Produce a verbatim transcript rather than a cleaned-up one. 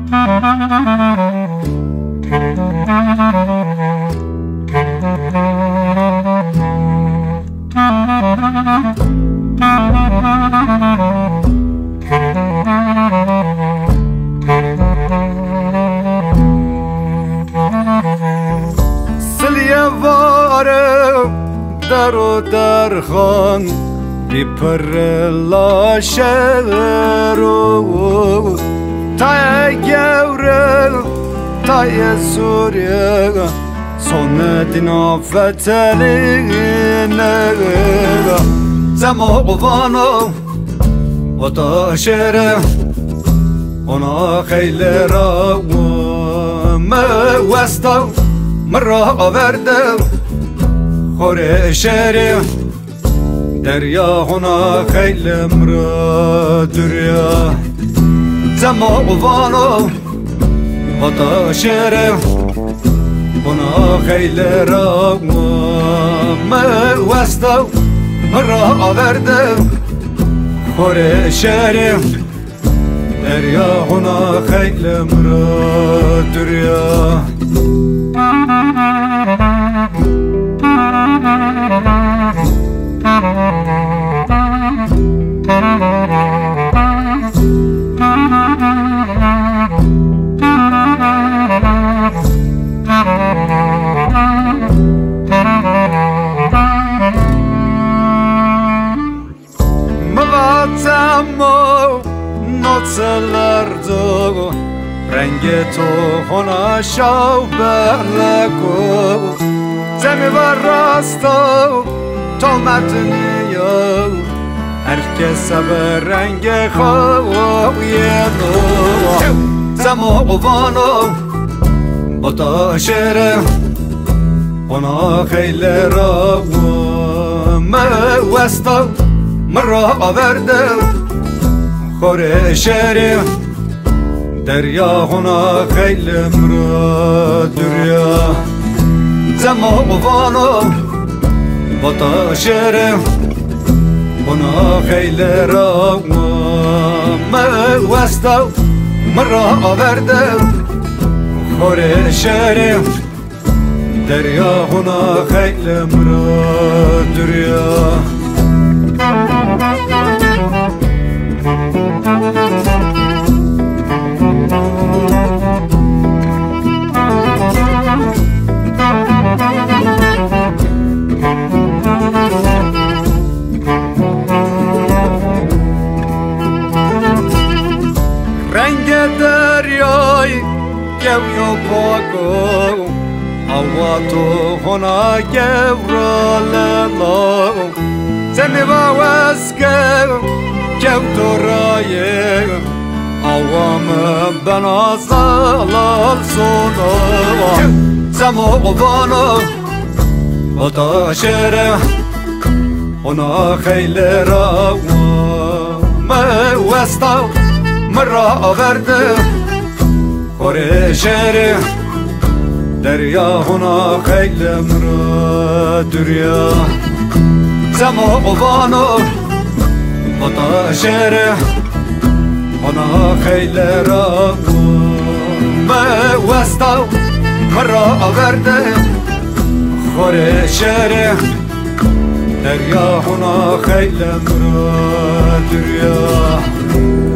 سلیه واره در و در خان بی پر لاشه رو تای گوره تای سوریه سونه دینا فتلینه زما قوانو و تا شره اونا خیلی را موستا مرا آورده خوره شره دریا هنا خیلی مرا دریا زما قوانو و تا شره اونا خیلی را موستا مرا آورده خوره شهر دریا هنا خیلی مرا دریا مغاتمو نوتسلردو رنگ تو هنا شاو برلکو زمی بر راستو تو مدنیو هر کس به رنگ خوی نو زما قوانو با تا شره اونا خیلی را موستا مرا آورده خوره شهر دریا هنا خیلی مرا دریا زما قوانو با تا شهر اونا خیلی را موستا مرا آورده خوره شهر دریا هنا خیلی مرا دریا رنگ دریای گویا پاکو هوا تو هنا گورا للا زمی واسکه جو تو رایه عوام بنا زلال سونا زما قوانو و تا شهر اونا خیلی را موستا مرا آورده خوره شهر دریا هنا خیلی مرا دریا زما قوانو و تا شهر اونا خیلی را موستا مرا آورده خوره شهر دریا هنا خیلی مرا دریا